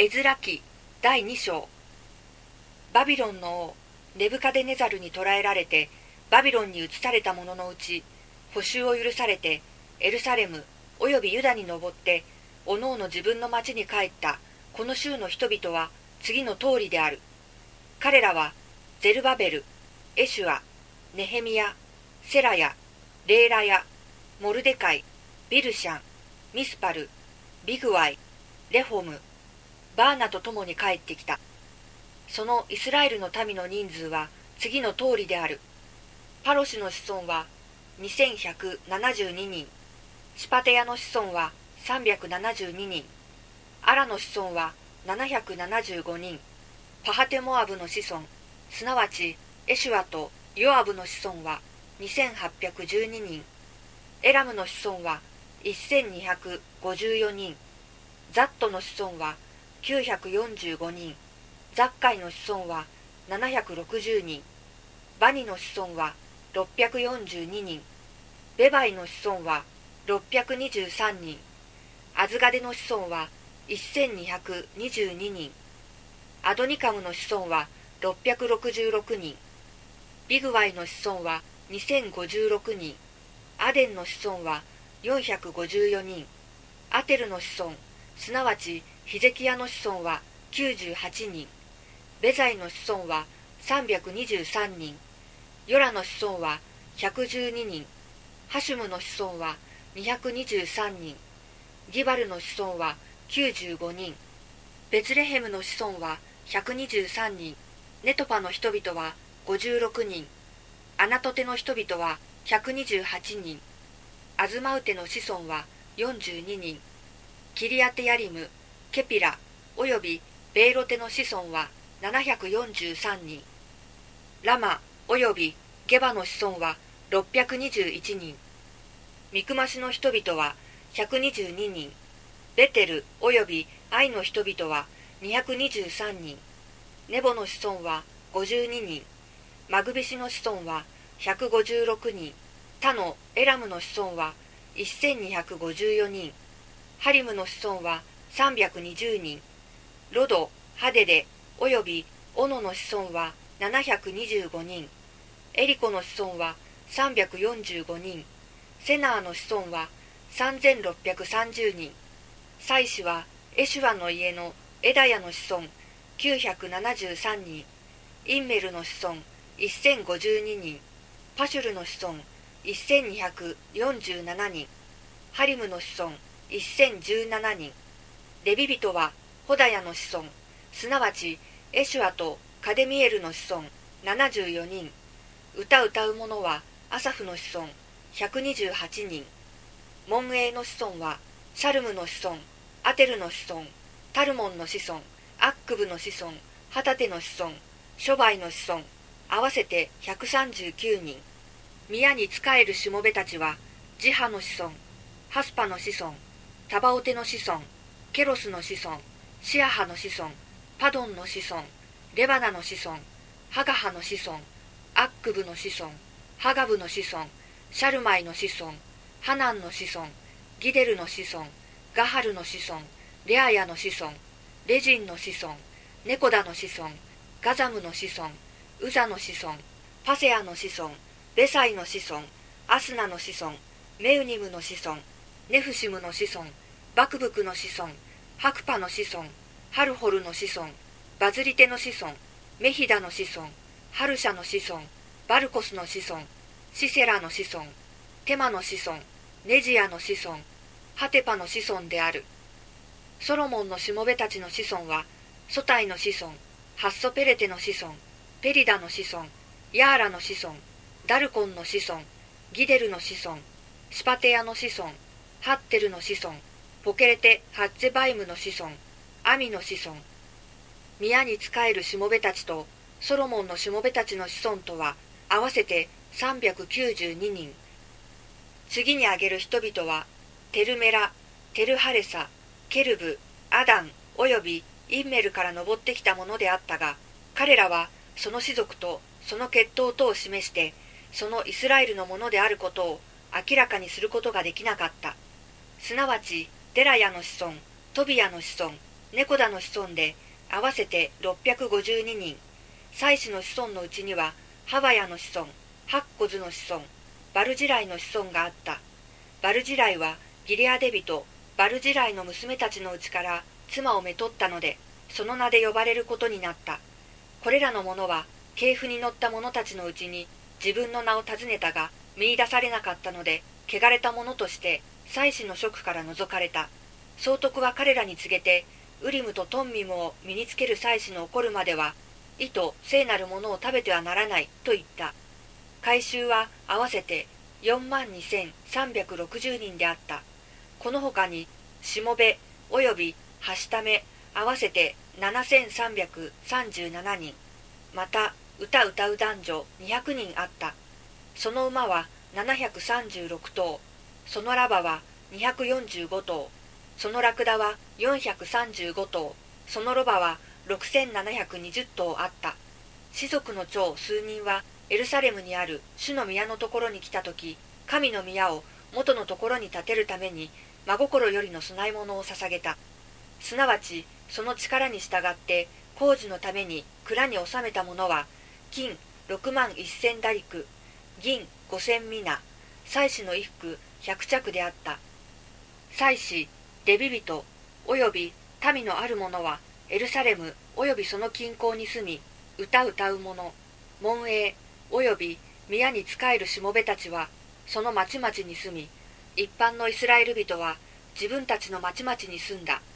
エズラ記第2章。バビロンの王ネブカデネザルに捕らえられてバビロンに移された者のうち、捕囚を許されてエルサレムおよびユダに登っておのおの自分の町に帰ったこの州の人々は次の通りである。彼らはゼルバベル、エシュア、ネヘミヤ、セラヤ、レーラヤ、モルデカイ、ビルシャン、ミスパル、ビグワイ、レホム、バーナと共に帰ってきた。そのイスラエルの民の人数は次の通りである。パロシの子孫は2172人、シパテヤの子孫は372人、アラの子孫は775人、パハテモアブの子孫、すなわちエシュアとヨアブの子孫は2812人、エラムの子孫は1254人、ザットの子孫は945人、ザッカイの子孫は760人、バニの子孫は642人、ベバイの子孫は623人、アズガデの子孫は1222人、アドニカムの子孫は666人、ビグワイの子孫は2056人、アデンの子孫は454人、アテルの子孫、すなわちヒゼキヤの子孫は98人、ベザイの子孫は323人、ヨラの子孫は112人、ハシュムの子孫は223人、ギバルの子孫は95人、ベツレヘムの子孫は123人、ネトパの人々は56人、アナトテの人々は128人、アズマウテの子孫は42人、キリアテヤリム、ケピラおよびベイロテの子孫は743人、ラマおよびゲバの子孫は621人、ミクマシの人々は122人、ベテルおよびアイの人々は223人、ネボの子孫は52人、マグビシの子孫は156人、他のエラムの子孫は1254人、ハリムの子孫は320人、ロド、ハデデおよびオノの子孫は725人、エリコの子孫は345人、セナーの子孫は3630人、サイシはエシュアの家のエダヤの子孫973人、インメルの子孫1052人、パシュルの子孫1247人、ハリムの子孫1017人、レビ人はホダヤの子孫、すなわちエシュアとカデミエルの子孫74人、歌う者はアサフの子孫128人、モンエイの子孫はシャルムの子孫、アテルの子孫、タルモンの子孫、アックブの子孫、ハタテの子孫、ショバイの子孫、合わせて139人。宮に仕えるしもべたちは、ジハの子孫、ハスパの子孫、タバオテの子孫、ケロスの子孫、シアハの子孫、パドンの子孫、レバナの子孫、ハガハの子孫、アックブの子孫、ハガブの子孫、シャルマイの子孫、ハナンの子孫、ギデルの子孫、ガハルの子孫、レアヤの子孫、レジンの子孫、ネコダの子孫、ガザムの子孫、ウザの子孫、パセアの子孫、ベサイの子孫、アスナの子孫、メウニムの子孫、ネフシムの子孫、バクブクの子孫、ハクパの子孫、ハルホルの子孫、バズリテの子孫、メヒダの子孫、ハルシャの子孫、バルコスの子孫、シセラの子孫、テマの子孫、ネジアの子孫、ハテパの子孫である。ソロモンのしもべたちの子孫は、ソタイの子孫、ハッソペレテの子孫、ペリダの子孫、ヤーラの子孫、ダルコンの子孫、ギデルの子孫、シパテヤの子孫、ハッテルの子孫、ポケレテ・ハッゼバイムの子孫、アミの子孫。宮に仕えるしもべたちとソロモンのしもべたちの子孫とは合わせて392人。次に挙げる人々は、テルメラ、テルハレサ、ケルブ、アダンおよびインメルから登ってきたものであったが、彼らはその氏族とその血統とを示して、そのイスラエルのものであることを明らかにすることができなかった。すなわちデラヤの子孫、トビヤの子孫、 ネコダの子孫で合わせて652人、祭司の子孫のうちにはハバヤの子孫、ハッコズの子孫、バルジライの子孫があった。バルジライはギレアデ人バルジライの娘たちのうちから妻をめとったので、その名で呼ばれることになった。これらの者は系譜に乗った者たちのうちに自分の名を尋ねたが見出されなかったので、汚れた者として祭司の職から除かれた。総督は彼らに告げて、ウリムとトンミムを身につける祭司の怒るまでは、意と聖なるものを食べてはならないと言った。改宗は合わせて42,360人であった。この他に、しもべおよびはしため合わせて7,337人、また歌う男女200人あった。その馬は736頭、そのラバは245頭、そのラクダは435頭、そのロバは6,720頭あった。士族の長数人はエルサレムにある主の宮のところに来たとき、神の宮を元のところに建てるために真心よりの供え物を捧げた。すなわちその力に従って工事のために蔵に納めたものは、金61,000ダリク、銀5,000ミナ、祭司の衣服100着であった。祭司、レビ人、および民のある者は、エルサレムおよびその近郊に住み、歌う者、門営、および宮に仕えるしもべたちは、その町々に住み、一般のイスラエル人は自分たちの町々に住んだ。